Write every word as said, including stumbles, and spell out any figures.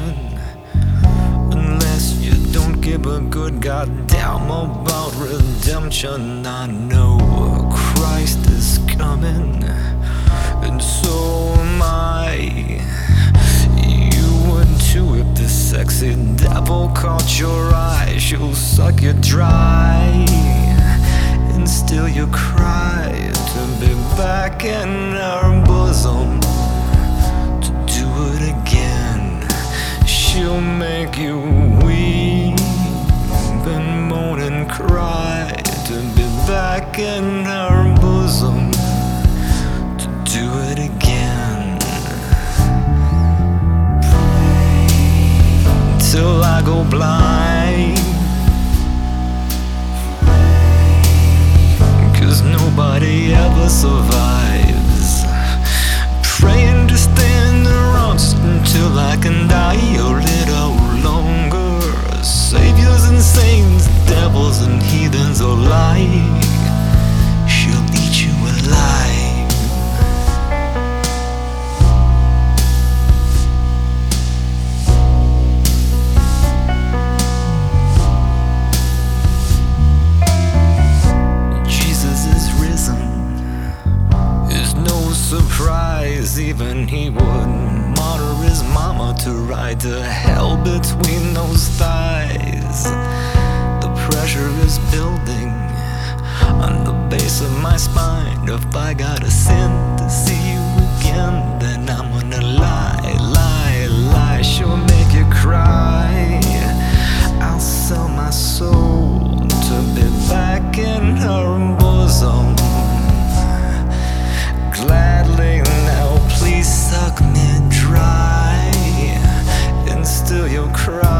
redemption. Unless you don't give a good goddamn about redemption. I know Christ is coming, and so am I. You would too if the sexy devil caught your eye. She'll suck you dry, and still you cry to be back in her bosom, to do it again. She'll make you weep and moan and cry to be back in her bosom, to do it again. Till I go blind, 'cause nobody ever survives. Praying to stand around just until I can die a little longer. Saviors and saints, devils and heathens alike, she'll eat you alive. Jesus is risen, it's no surprise. Even he would martyr his mama to ride to hell between those thighs. The pressure is building on the base of my spine. If I gotta sin to see you again, then I'm gonna lie, lie, lie. She'll make you cry. I'll sell my soul to be back in her bosom. Gladly now, please suck me dry, and still you'll cry